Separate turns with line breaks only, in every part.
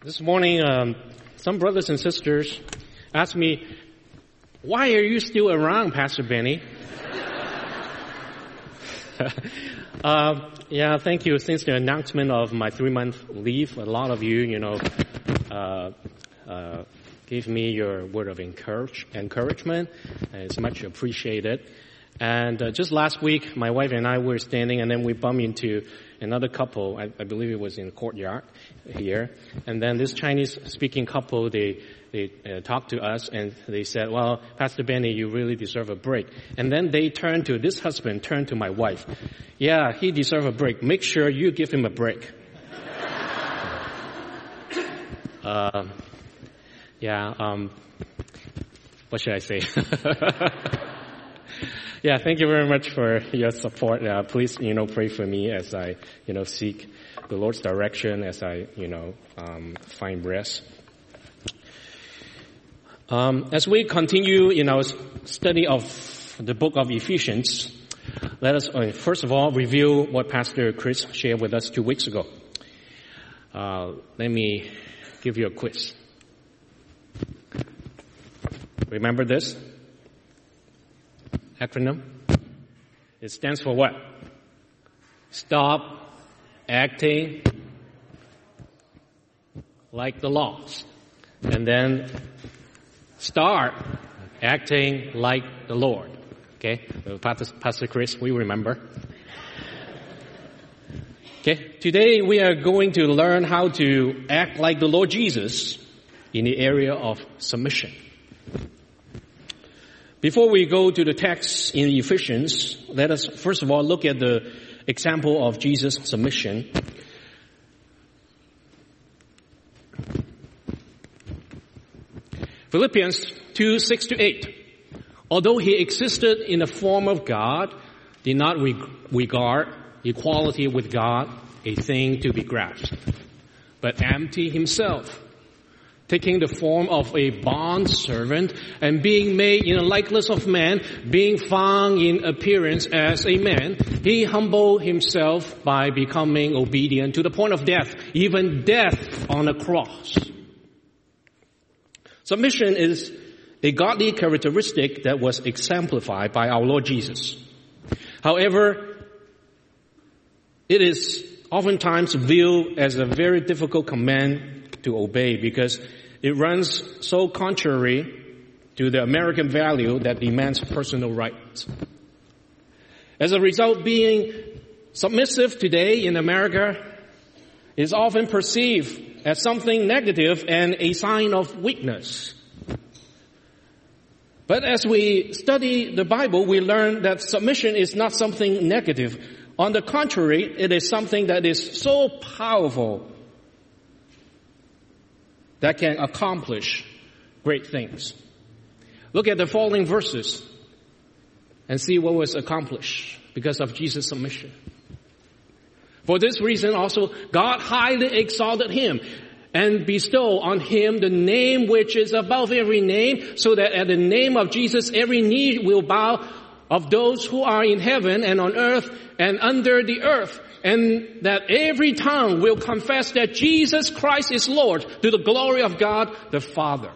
This morning, some brothers and sisters asked me, why are you still around, Pastor Benny? Thank you. Since the announcement of my 3-month leave, a lot of you, gave me your word of encouragement, and it's much appreciated. And just last week, my wife and I were standing, and then we bumped into another couple. I believe it was in the courtyard here. And then this Chinese-speaking couple, they talked to us, and they said, well, Pastor Benny, you really deserve a break. And then this husband turned to my wife. Yeah, he deserves a break. Make sure you give him a break. What should I say? Yeah, thank you very much for your support. Please, pray for me as I, seek the Lord's direction, as I, find rest. As we continue in our study of the book of Ephesians, let us first of all review what Pastor Chris shared with us 2 weeks ago. Let me give you a quiz. Remember this acronym? It stands for what? Stop acting like the lost. And then start acting like the Lord. Okay? Pastor Chris, we remember. Okay? Today we are going to learn how to act like the Lord Jesus in the area of submission. Before we go to the text in Ephesians, let us first of all look at the example of Jesus' submission. Philippians 2:6-8. Although he existed in the form of God, did not regard equality with God a thing to be grasped, but emptied himself, taking the form of a bond servant and being made in the likeness of man, being found in appearance as a man, he humbled himself by becoming obedient to the point of death, even death on a cross. Submission is a godly characteristic that was exemplified by our Lord Jesus. However, it is oftentimes viewed as a very difficult command to obey because it runs so contrary to the American value that demands personal rights. As a result, being submissive today in America is often perceived as something negative and a sign of weakness. But as we study the Bible, we learn that submission is not something negative. On the contrary, it is something that is so powerful that can accomplish great things. Look at the following verses and see what was accomplished because of Jesus' submission. For this reason also, God highly exalted him and bestowed on him the name which is above every name, so that at the name of Jesus every knee will bow, of those who are in heaven and on earth and under the earth, and that every tongue will confess that Jesus Christ is Lord, to the glory of God the Father.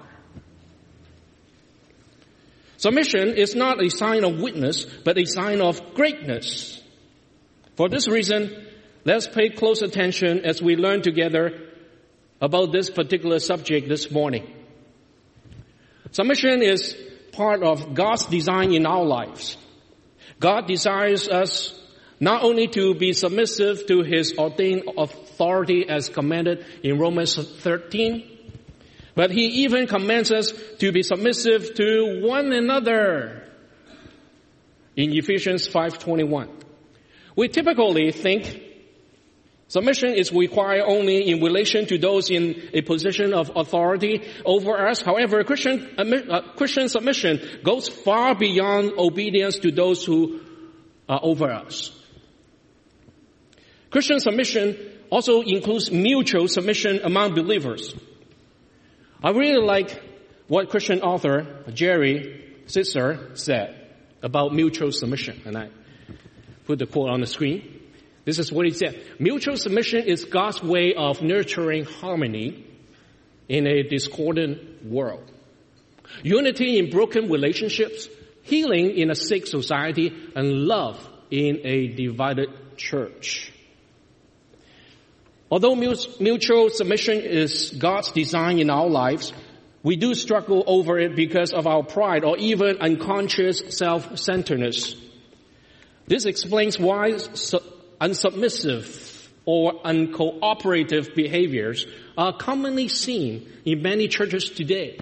Submission is not a sign of weakness, but a sign of greatness. For this reason, let's pay close attention as we learn together about this particular subject this morning. Submission is part of God's design in our lives. God desires us not only to be submissive to his ordained authority as commanded in Romans 13, but he even commands us to be submissive to one another in Ephesians 5:21. We typically think submission is required only in relation to those in a position of authority over us. However, Christian submission goes far beyond obedience to those who are over us. Christian submission also includes mutual submission among believers. I really like what Christian author Jerry Sitzer said about mutual submission, and I put the quote on the screen. This is what he said. Mutual submission is God's way of nurturing harmony in a discordant world. Unity in broken relationships, healing in a sick society, and love in a divided church. Although mutual submission is God's design in our lives, we do struggle over it because of our pride or even unconscious self-centeredness. This explains why unsubmissive or uncooperative behaviors are commonly seen in many churches today.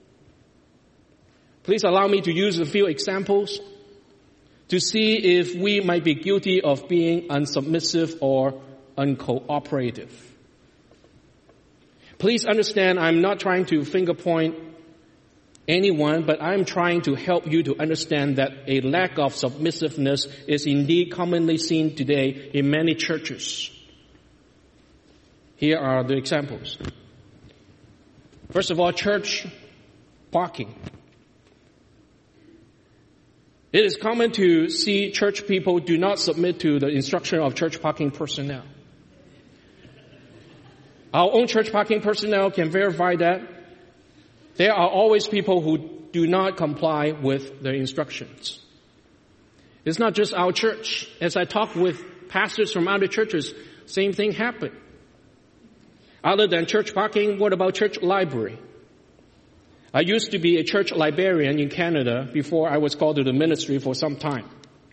Please allow me to use a few examples to see if we might be guilty of being unsubmissive or uncooperative. Please understand, I'm not trying to finger point anyone, but I'm trying to help you to understand that a lack of submissiveness is indeed commonly seen today in many churches. Here are the examples. First of all, church parking. It is common to see church people do not submit to the instruction of church parking personnel. Our own church parking personnel can verify that there are always people who do not comply with the instructions. It's not just our church. As I talk with pastors from other churches, same thing happened. Other than church parking, what about church library? I used to be a church librarian in Canada before I was called to the ministry for some time.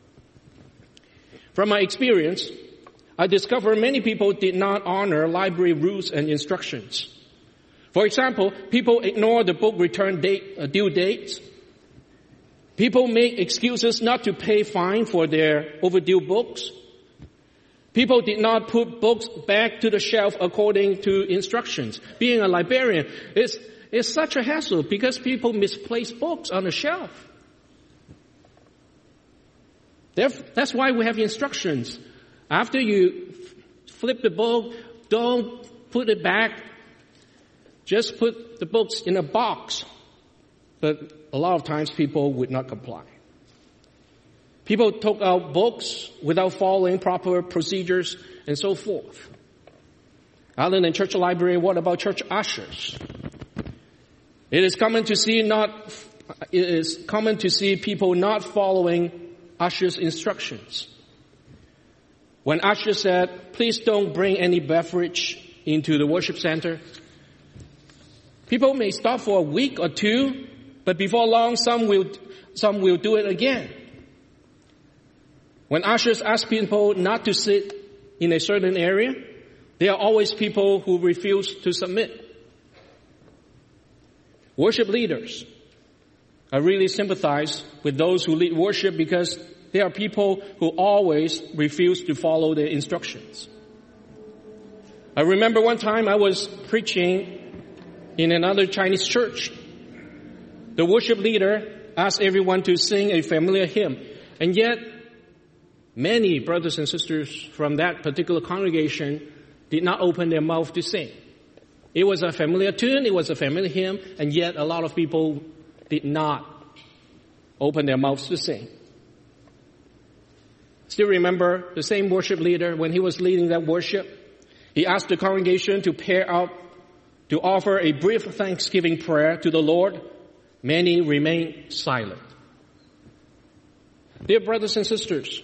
From my experience, I discovered many people did not honor library rules and instructions. For example, people ignore the book return due dates. People make excuses not to pay fine for their overdue books. People did not put books back to the shelf according to instructions. Being a librarian is such a hassle because people misplace books on the shelf. That's why we have instructions. After you flip the book, don't put it back. Just put the books in a box. But a lot of times people would not comply. People took out books without following proper procedures and so forth. Other than church library, what about church ushers? It is common to see people not following ushers' instructions. When usher said, please don't bring any beverage into the worship center, people may stop for a week or two, but before long, some will do it again. When ushers ask people not to sit in a certain area, there are always people who refuse to submit. Worship leaders. I really sympathize with those who lead worship because there are people who always refuse to follow their instructions. I remember one time I was preaching in another Chinese church. The worship leader asked everyone to sing a familiar hymn, and yet many brothers and sisters from that particular congregation did not open their mouth to sing. It was a familiar tune, it was a familiar hymn, and yet a lot of people did not open their mouths to sing. Still remember the same worship leader, when he was leading that worship, he asked the congregation to pair up to offer a brief thanksgiving prayer to the Lord. Many remained silent. Dear brothers and sisters,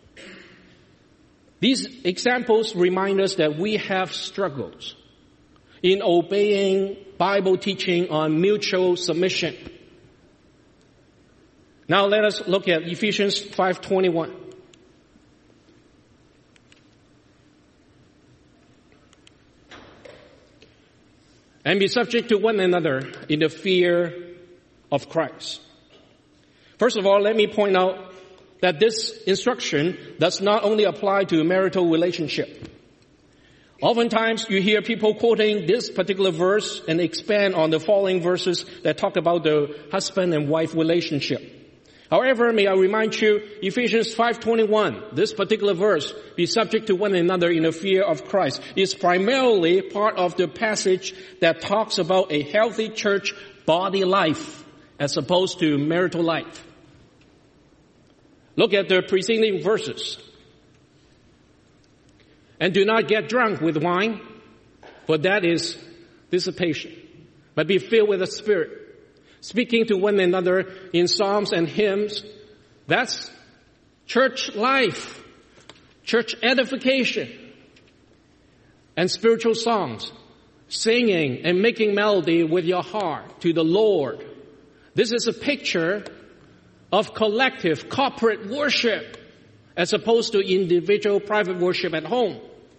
these examples remind us that we have struggles in obeying Bible teaching on mutual submission. Now let us look at Ephesians 5:21. And be subject to one another in the fear of Christ. First of all, let me point out that this instruction does not only apply to a marital relationship. Oftentimes you hear people quoting this particular verse and expand on the following verses that talk about the husband and wife relationship. However, may I remind you, Ephesians 5:21, this particular verse, be subject to one another in the fear of Christ, is primarily part of the passage that talks about a healthy church body life as opposed to marital life. Look at the preceding verses. And do not get drunk with wine, for that is dissipation. but be filled with the Spirit, speaking to one another in psalms and hymns. That's church life, church edification, and spiritual songs, singing and making melody with your heart to the Lord. This is a picture of collective, corporate worship as opposed to individual private worship at home.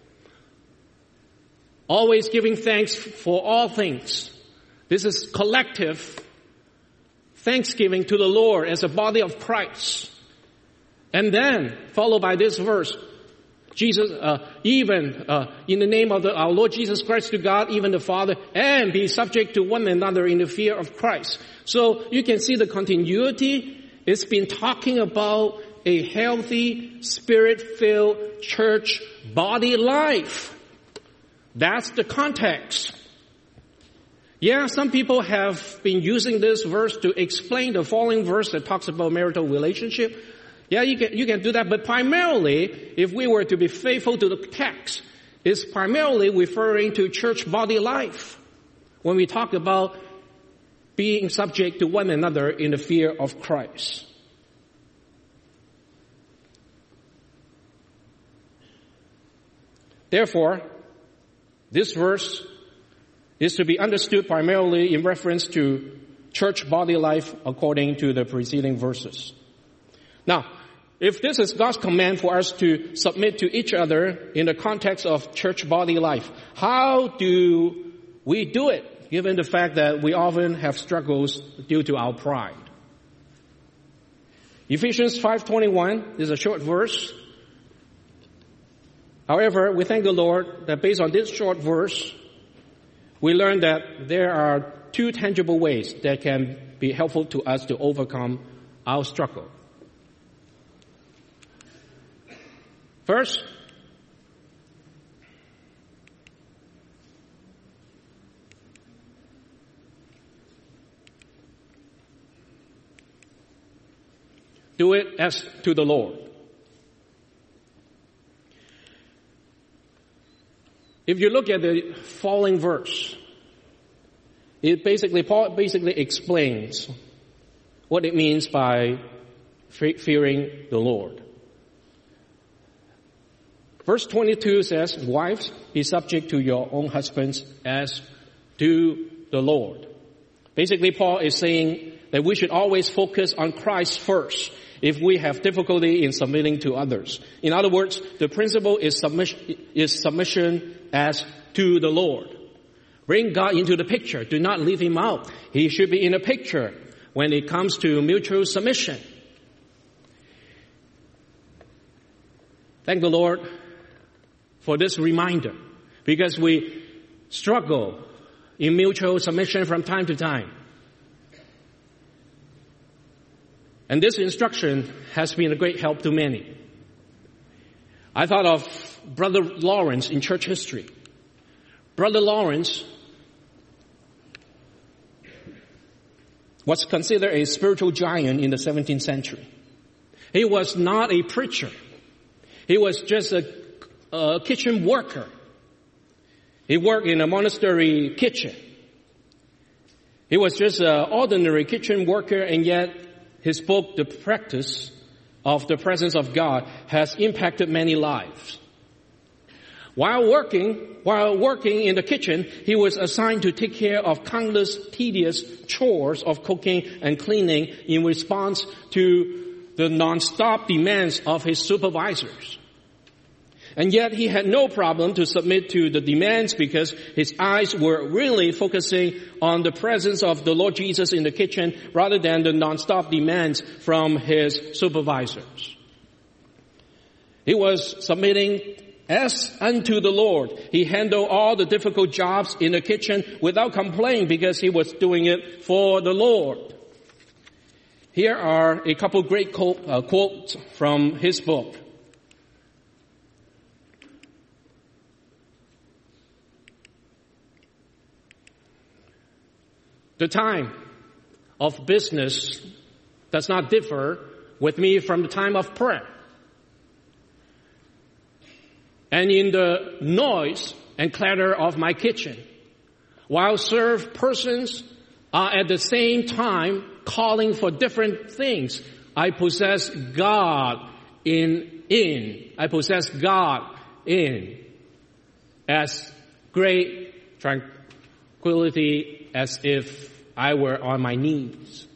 Always giving thanks for all things. This is collective thanksgiving to the Lord as a body of Christ. And then, followed by this verse, Jesus, even in the name of our Lord Jesus Christ to God, even the Father, and be subject to one another in the fear of Christ. So you can see the continuity. It's been talking about a healthy, Spirit-filled church body life. That's the context. Yeah, some people have been using this verse to explain the following verse that talks about marital relationship. Yeah, you can do that, but primarily, if we were to be faithful to the text, it's primarily referring to church body life when we talk about being subject to one another in the fear of Christ. Therefore, this verse is to be understood primarily in reference to church body life according to the preceding verses. Now, if this is God's command for us to submit to each other in the context of church body life, how do we do it, given the fact that we often have struggles due to our pride? Ephesians 5:21 is a short verse. However, we thank the Lord that based on this short verse, we learn that there are two tangible ways that can be helpful to us to overcome our struggle. First, do it as to the Lord. If you look at the following verse, Paul basically explains what it means by fearing the Lord. Verse 22 says, "Wives, be subject to your own husbands as to the Lord." Basically, Paul is saying that we should always focus on Christ first if we have difficulty in submitting to others. In other words, the principle is submission as to the Lord. Bring God into the picture. Do not leave him out. He should be in the picture when it comes to mutual submission. Thank the Lord for this reminder, because we struggle in mutual submission from time to time. And this instruction has been a great help to many. I thought of Brother Lawrence in church history. Brother Lawrence was considered a spiritual giant in the 17th century. He was not a preacher. He was just a kitchen worker. He worked in a monastery kitchen. He was just an ordinary kitchen worker, and yet his book, The Practice of the Presence of God, has impacted many lives. While working in the kitchen, he was assigned to take care of countless tedious chores of cooking and cleaning in response to the non-stop demands of his supervisors. And yet he had no problem to submit to the demands because his eyes were really focusing on the presence of the Lord Jesus in the kitchen rather than the non-stop demands from his supervisors. He was submitting as unto the Lord. He handled all the difficult jobs in the kitchen without complaining because he was doing it for the Lord. Here are a couple great quotes from his book. The time of business does not differ with me from the time of prayer. And in the noise and clatter of my kitchen, while served persons are at the same time calling for different things. I possess God I possess God in as great tranquility as if I were on my knees.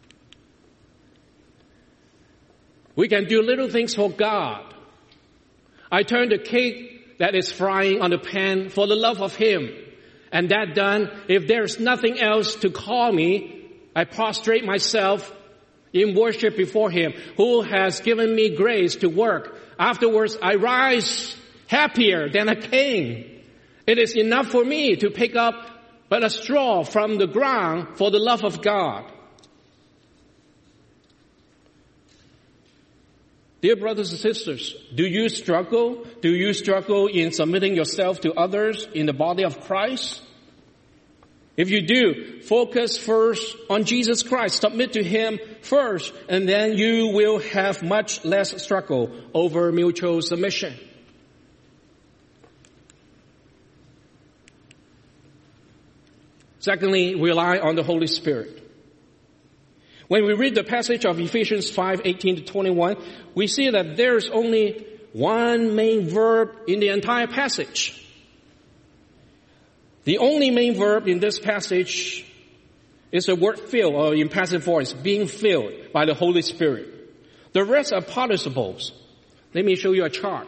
We can do little things for God. I turn the cake that is frying on the pan for the love of Him. And that done, if there's nothing else to call me, I prostrate myself in worship before Him, who has given me grace to work. Afterwards, I rise happier than a king. It is enough for me to pick up but a straw from the ground for the love of God. Dear brothers and sisters, do you struggle? Do you struggle in submitting yourself to others in the body of Christ? If you do, focus first on Jesus Christ. Submit to Him first, and then you will have much less struggle over mutual submission. Secondly, rely on the Holy Spirit. When we read the passage of Ephesians 5:18-21, we see that there's only one main verb in the entire passage. The only main verb in this passage is the word fill, or in passive voice, being filled by the Holy Spirit. The rest are participles. Let me show you a chart.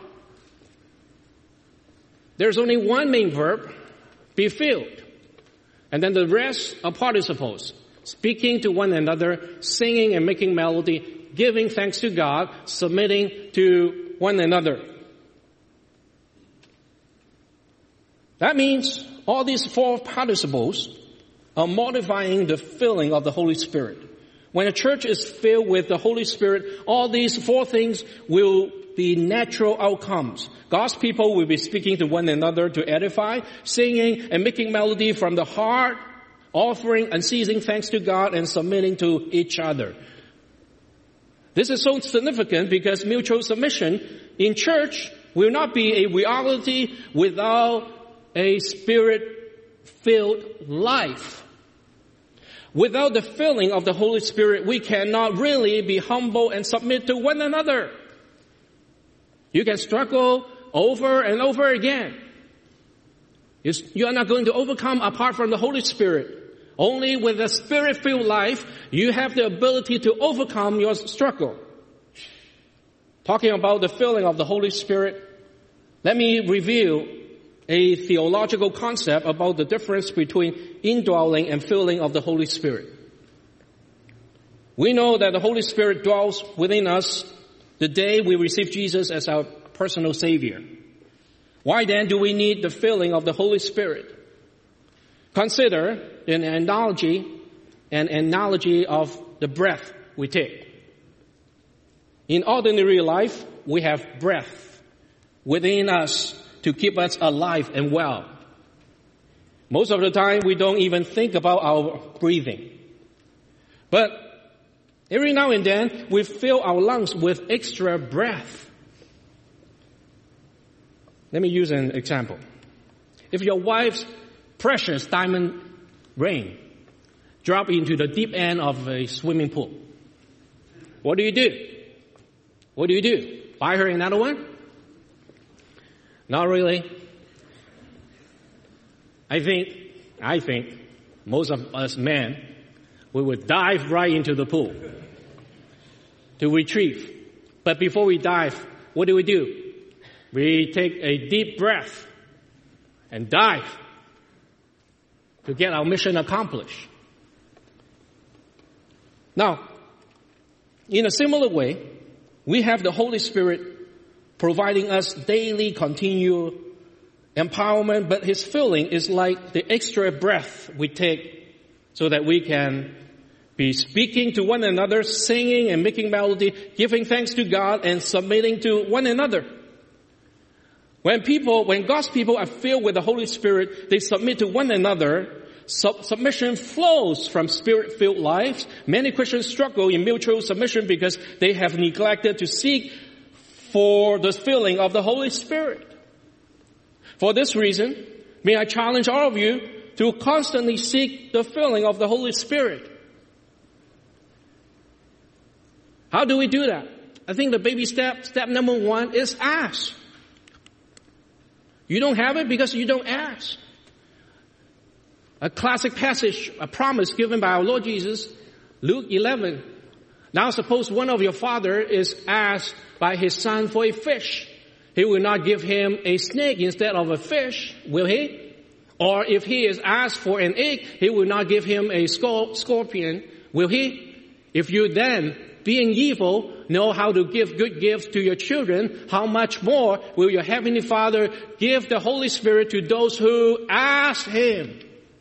There's only one main verb, be filled. And then the rest are participles. Speaking to one another, singing and making melody, giving thanks to God, submitting to one another. That means all these four participles are modifying the filling of the Holy Spirit. When a church is filled with the Holy Spirit, all these four things will be natural outcomes. God's people will be speaking to one another to edify, singing and making melody from the heart, offering and ceasing thanks to God, and submitting to each other. This is so significant because mutual submission in church will not be a reality without a Spirit-filled life. Without the filling of the Holy Spirit, we cannot really be humble and submit to one another. You can struggle over and over again. You are not going to overcome apart from the Holy Spirit. Only with a Spirit-filled life, you have the ability to overcome your struggle. Talking about the filling of the Holy Spirit, let me reveal a theological concept about the difference between indwelling and filling of the Holy Spirit. We know that the Holy Spirit dwells within us the day we receive Jesus as our personal Savior. Why then do we need the filling of the Holy Spirit? Consider an analogy of the breath we take. In ordinary life, we have breath within us to keep us alive and well. Most of the time, we don't even think about our breathing. But every now and then, we fill our lungs with extra breath. Let me use an example. If your wife's precious diamond ring drop into the deep end of a swimming pool, what do you do? What do you do? Buy her another one? Not really. I think most of us men, we would dive right into the pool to retrieve. But before we dive, what do? We take a deep breath and dive to get our mission accomplished. Now, in a similar way, we have the Holy Spirit providing us daily continual empowerment, but His filling is like the extra breath we take so that we can be speaking to one another, singing and making melody, giving thanks to God and submitting to one another. When God's people are filled with the Holy Spirit, they submit to one another. Submission flows from Spirit-filled lives. Many Christians struggle in mutual submission because they have neglected to seek for the filling of the Holy Spirit. For this reason, may I challenge all of you to constantly seek the filling of the Holy Spirit. How do we do that? I think the baby step number 1 is ask. You don't have it because you don't ask. A classic passage, a promise given by our Lord Jesus, Luke 11. Now suppose one of your father is asked by his son for a fish. He will not give him a snake instead of a fish, will he? Or if he is asked for an egg, he will not give him a scorpion, will he? If you then, being evil, know how to give good gifts to your children, how much more will your heavenly Father give the Holy Spirit to those who ask him?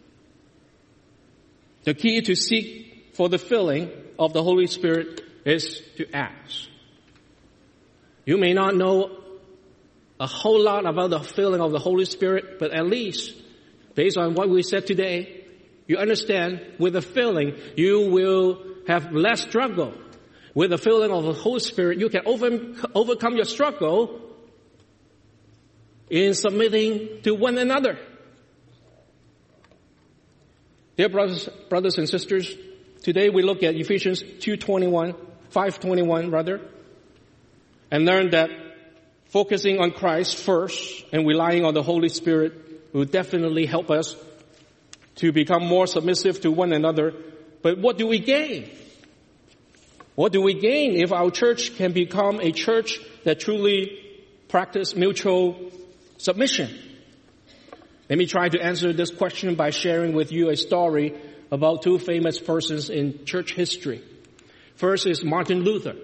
The key to seek for the filling of the Holy Spirit is to ask. You may not know a whole lot about the filling of the Holy Spirit, but at least, based on what we said today, you understand with the filling, you will have less struggle. With the filling of the Holy Spirit, you can overcome your struggle in submitting to one another. Dear brothers and sisters, today we look at Ephesians 5:21, and learn that focusing on Christ first and relying on the Holy Spirit will definitely help us to become more submissive to one another. But what do we gain? What do we gain if our church can become a church that truly practices mutual submission? Let me try to answer this question by sharing with you a story about 2 famous persons in church history. First is Martin Luther,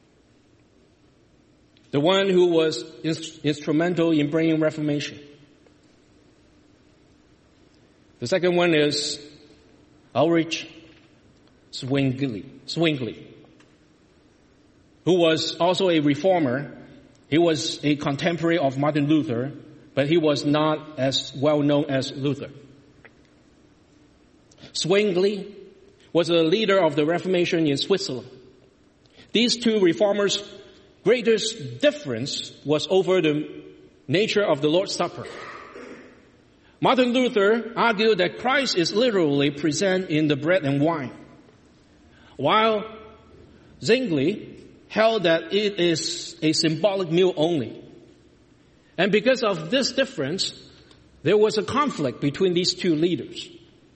the one who was instrumental in bringing Reformation. The second one is Ulrich Zwingli, who was also a reformer. He was a contemporary of Martin Luther, but he was not as well known as Luther. Zwingli was a leader of the Reformation in Switzerland. These 2 reformers' greatest difference was over the nature of the Lord's Supper. Martin Luther argued that Christ is literally present in the bread and wine, while Zwingli held that it is a symbolic meal only. And because of this difference, there was a conflict between these 2 leaders.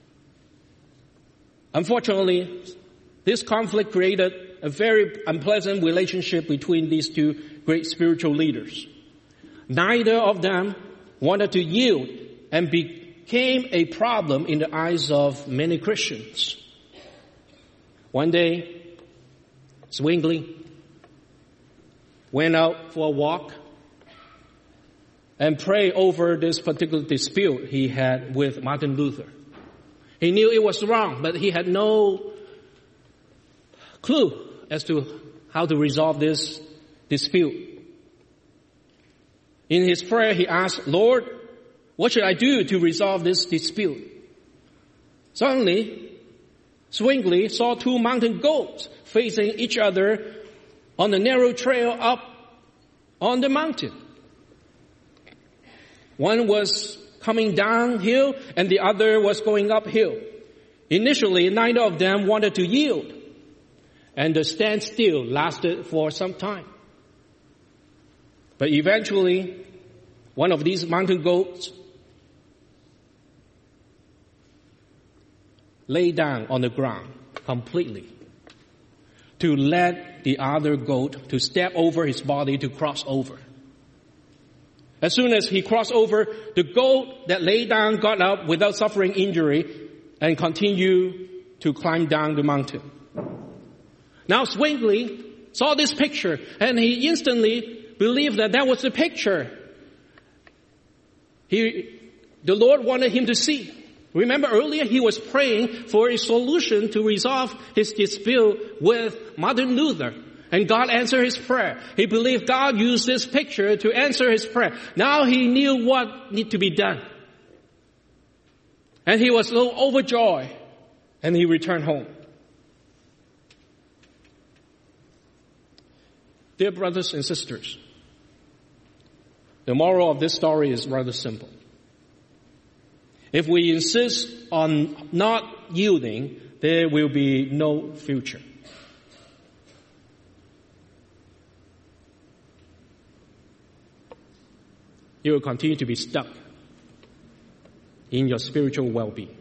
Unfortunately, this conflict created a very unpleasant relationship between these 2 great spiritual leaders. Neither of them wanted to yield and became a problem in the eyes of many Christians. One day, Zwingli went out for a walk and prayed over this particular dispute he had with Martin Luther. He knew it was wrong, but he had no clue as to how to resolve this dispute. In his prayer, he asked, "Lord, what should I do to resolve this dispute?" Suddenly, Zwingli saw 2 mountain goats facing each other on the narrow trail up on the mountain. One was coming downhill and the other was going uphill. Initially, neither of them wanted to yield, and the standstill lasted for some time. But eventually, one of these mountain goats lay down on the ground completely to let the other goat to step over his body to cross over. As soon as he crossed over, the goat that lay down got up without suffering injury and continued to climb down the mountain. Now Zwingli saw this picture and he instantly believed that was the picture the Lord wanted him to see. Remember earlier he was praying for a solution to resolve his dispute with Martin Luther. And God answered his prayer. He believed God used this picture to answer his prayer. Now he knew what needed to be done. And he was so overjoyed. And he returned home. Dear brothers and sisters, the moral of this story is rather simple. If we insist on not yielding, there will be no future. You will continue to be stuck in your spiritual well-being.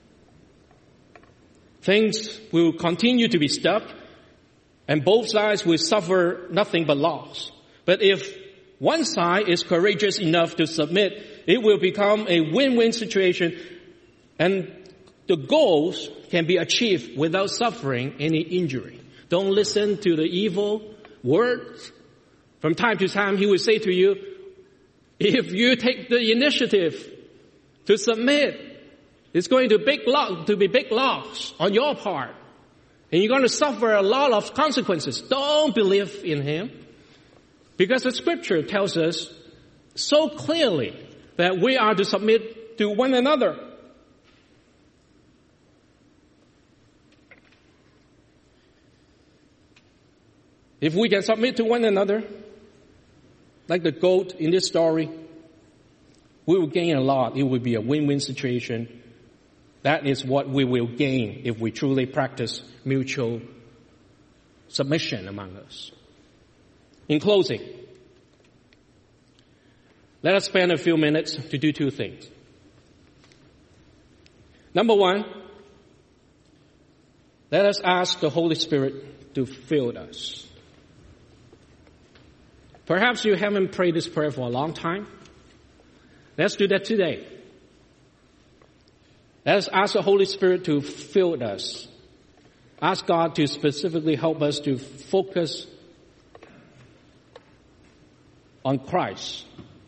Things will continue to be stuck, and both sides will suffer nothing but loss. But if one side is courageous enough to submit, it will become a win-win situation, and the goals can be achieved without suffering any injury. Don't listen to the evil words. From time to time, he will say to you, if you take the initiative to submit, it's going to be big loss on your part. And you're going to suffer a lot of consequences. Don't believe in him. Because the scripture tells us so clearly that we are to submit to one another. If we can submit to one another, like the goat in this story, we will gain a lot. It will be a win-win situation. That is what we will gain if we truly practice mutual submission among us. In closing, let us spend a few minutes to do two things. Number one, let us ask the Holy Spirit to fill us. Perhaps you haven't prayed this prayer for a long time. Let's do that today. Let us ask the Holy Spirit to fill us. Ask God to specifically help us to focus on Christ.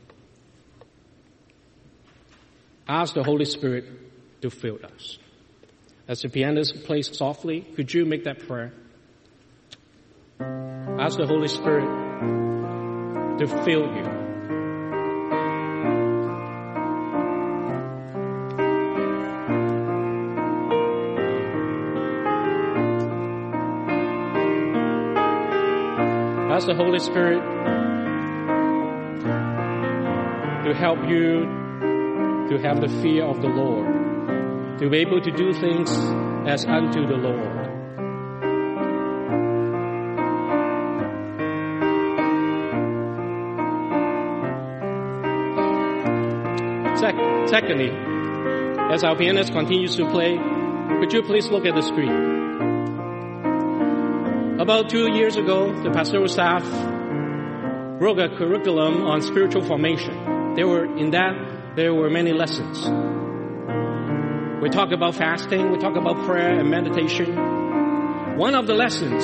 Ask the Holy Spirit to fill us. As the pianist plays softly, could you make that prayer? Ask the Holy Spirit to fill you. Ask the Holy Spirit to help you to have the fear of the Lord, to be able to do things as unto the Lord. Secondly, as our pianist continues to play, could you please look at the screen? About 2 years ago, the pastoral staff wrote a curriculum on spiritual formation. There were many lessons. We talk about fasting, we talk about prayer and meditation. One of the lessons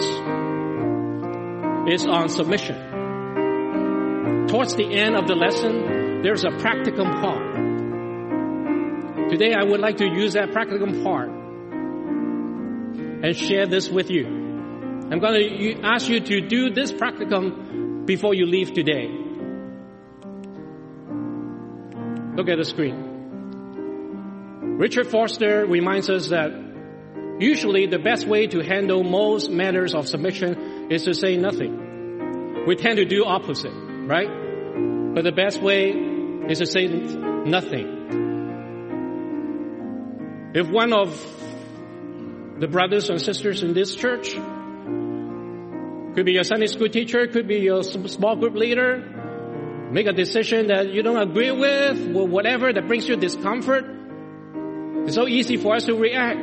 is on submission. Towards the end of the lesson, there's a practicum part. Today, I would like to use that practicum part and share this with you. I'm going to ask you to do this practicum before you leave today. Look at the screen. Richard Foster reminds us that usually the best way to handle most matters of submission is to say nothing. We tend to do opposite, right? But the best way is to say nothing. If one of the brothers and sisters in this church, could be your Sunday school teacher, could be your small group leader, make a decision that you don't agree with, or whatever that brings you discomfort, it's so easy for us to react.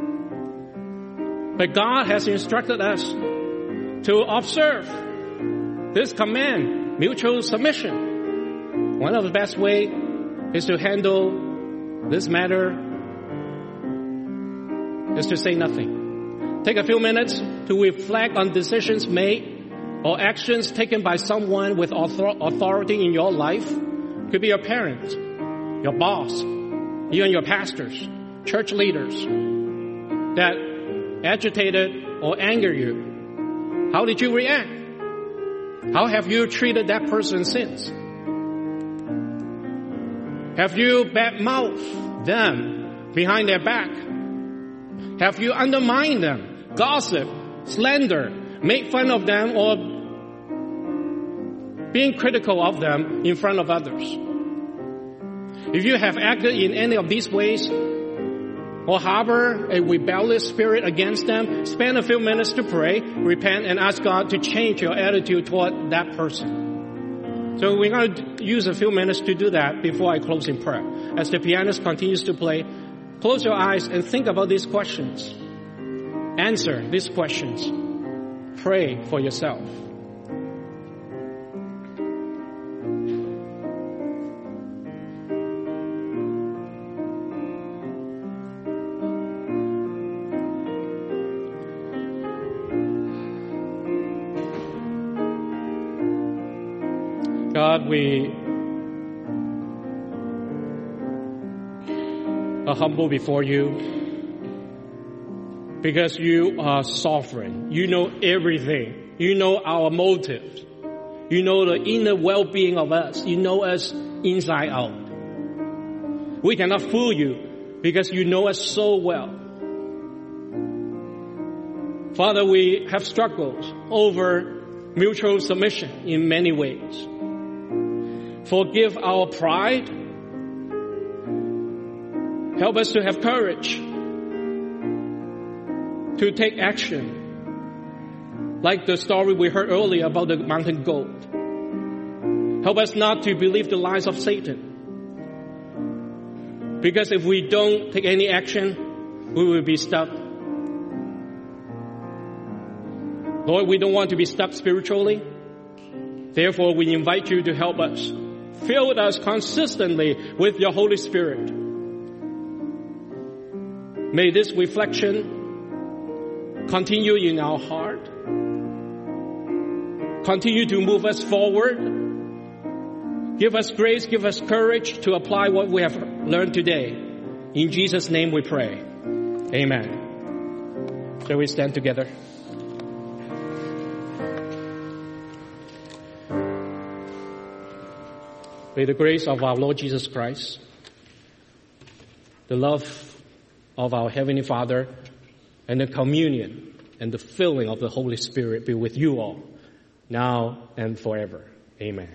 But God has instructed us to observe this command, mutual submission. One of the best ways is to handle this matter is to say nothing. Take a few minutes to reflect on decisions made or actions taken by someone with authority in your life. Could be your parents, your boss, even your pastors, church leaders that agitated or angered you. How did you react? How have you treated that person since? Have you badmouthed them behind their back? Have you undermined them, gossip, slander, made fun of them, or being critical of them in front of others? If you have acted in any of these ways or harbor a rebellious spirit against them, spend a few minutes to pray, repent, and ask God to change your attitude toward that person. So we're going to use a few minutes to do that before I close in prayer. As the pianist continues to play, close your eyes and think about these questions. Answer these questions. Pray for yourself. God, we are humble before you because you are sovereign. You know everything. You know our motives. You know the inner well-being of us. You know us inside out. We cannot fool you because you know us so well. Father, we have struggled over mutual submission in many ways. Forgive our pride. Help us to have courage to take action. Like the story we heard earlier about the mountain goat. Help us not to believe the lies of Satan. Because if we don't take any action, we will be stuck. Lord, we don't want to be stuck spiritually. Therefore, we invite you to help us. Fill us consistently with your Holy Spirit. May this reflection continue in our heart. Continue to move us forward. Give us grace, give us courage to apply what we have learned today. In Jesus' name we pray. Amen. Shall we stand together? May the grace of our Lord Jesus Christ, the love of our Heavenly Father, and the communion and the filling of the Holy Spirit be with you all, now and forever. Amen.